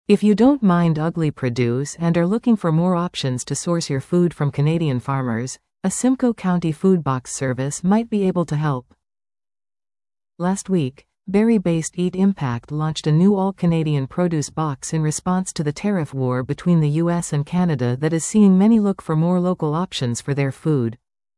If you don't mind ugly produce and are looking for more options to source your food from Canadian farmers, a Simcoe County food box service might be able to help. Last week, Barrie-based Eat Impact launched a new all-Canadian produce box in response to the tariff war between the US and Canada that is seeing many look for more local options for their food.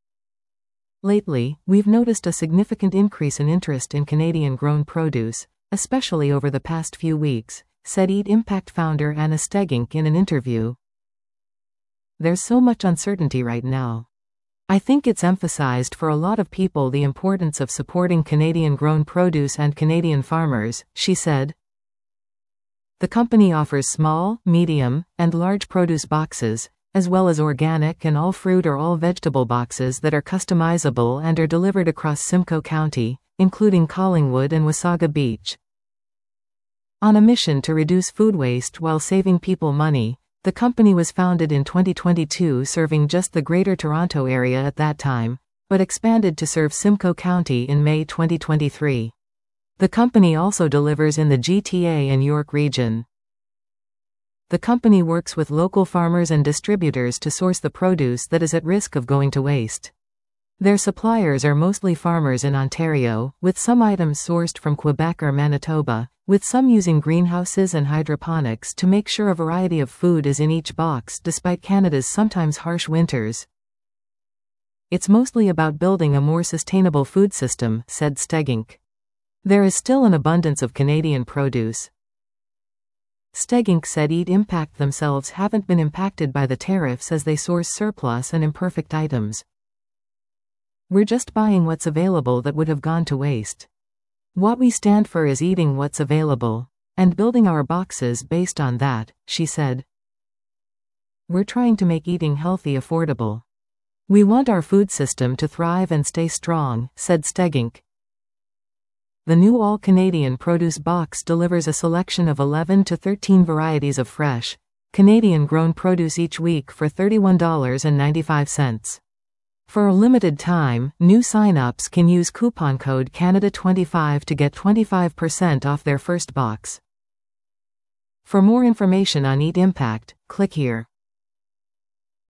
Lately, we've noticed a significant increase in interest in Canadian-grown produce, especially over the past few weeks, said Eat Impact founder Anna Stegink in an interview. There's so much uncertainty right now. I think it's emphasized for a lot of people the importance of supporting Canadian-grown produce and Canadian farmers, she said. The company offers small, medium, and large produce boxes, as well as organic and all fruit or all vegetable boxes that are customizable and are delivered across Simcoe County, including Collingwood and Wasaga Beach. On a mission to reduce food waste while saving people money, the company was founded in 2022 serving just the Greater Toronto Area at that time, but expanded to serve Simcoe County in May 2023. The company also delivers in the GTA and York region. The company works with local farmers and distributors to source the produce that is at risk of going to waste. Their suppliers are mostly farmers in Ontario, with some items sourced from Quebec or Manitoba, with some using greenhouses and hydroponics to make sure a variety of food is in each box despite Canada's sometimes harsh winters. It's mostly about building a more sustainable food system, said Stegink. There is still an abundance of Canadian produce. Stegink said Eat Impact themselves haven't been impacted by the tariffs as they source surplus and imperfect items. We're just buying what's available that would have gone to waste. What we stand for is eating what's available, and building our boxes based on that, she said. We're trying to make eating healthy affordable. We want our food system to thrive and stay strong, said Stegink. The new all-Canadian produce box delivers a selection of 11 to 13 varieties of fresh, Canadian-grown produce each week for $31.95. For a limited time, new sign-ups can use coupon code Canada25 to get 25% off their first box. For more information on Eat Impact, click here.